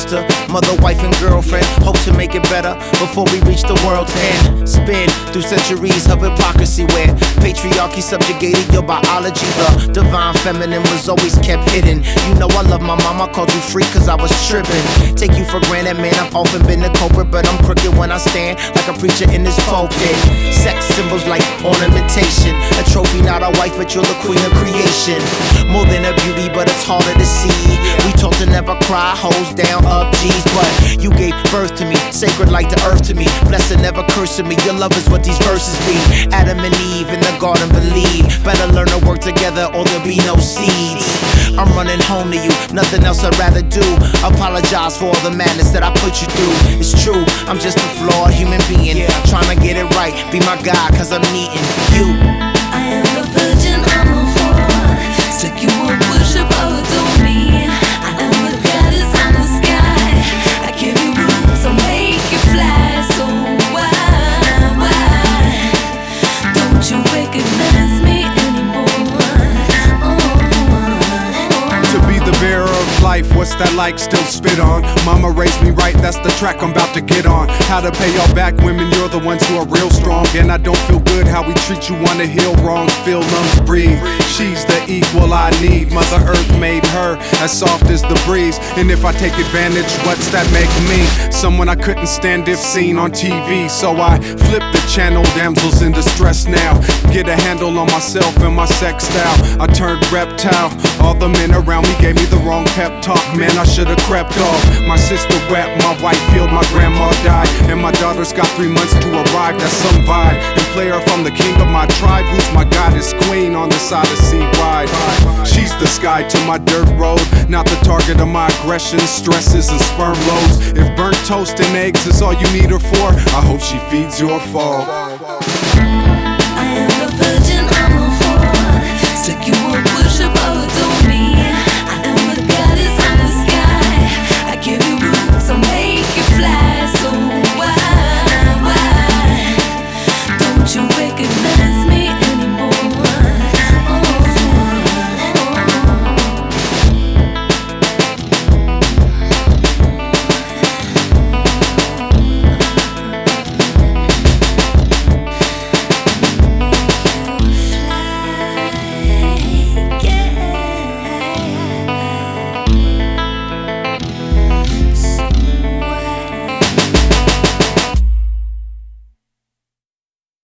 sister, mother, wife, and girlfriend. Hope to make it better before we reach the world's end. Spin through centuries of hypocrisy where patriarchy subjugated your biology. The divine feminine was always kept hidden. You know I love my mama, called you freak cause I was tripping. Take you for granted, man, I've often been the culprit, but I'm crooked when I stand like a preacher in this pulpit. Sex symbols like ornamentation, a trophy, not a wife, but you're the queen of creation. More than a beauty, but it's harder to see. We taught to never cry, hoes down, up, G's, but you gave birth to me, sacred like the earth to me. Blessed, never cursing me, your love is what these verses be. Adam and Eve in the garden believe, better learn to work together or there'll be no seeds. I'm running home to you, nothing else I'd rather do. Apologize for all the madness that I put you through. It's true, I'm just a flawed human being, trying to get it right, be my God cause I'm needing you. I am a virgin, I'm a whore. Took you a worship, oh adore me. I am a goddess in the sky. I give you wings, I'll make you fly. So why don't you recognize me anymore? To be the bearer of life, what's that like? Still spit on. Mama raised me right, that's the track I'm about to get on. How to pay y'all back, women, you're the ones who are real strong. And I don't feel good how we treat you, wanna heal wrongs. Feel lungs breathe, she's the equal I need. Mother Earth made her as soft as the breeze. And if I take advantage, what's that make me? Someone I couldn't stand if seen on TV. So I flip the channel, damsels in distress now. Get a handle on myself and my sex style. I turned reptile, all the men around me gave me the wrong pep talk. Man, I should've crept off. My sister wept, my wife healed, my grandma died, and my daughter's got 3 months to arrive. That's some vibe. And player from the king of my tribe, who's my goddess queen on this odyssey ride. She's the sky to my dirt road, not the target of my aggressions, stresses, and sperm loads. If burnt toast and eggs is all you need her for, I hope she feeds your fall.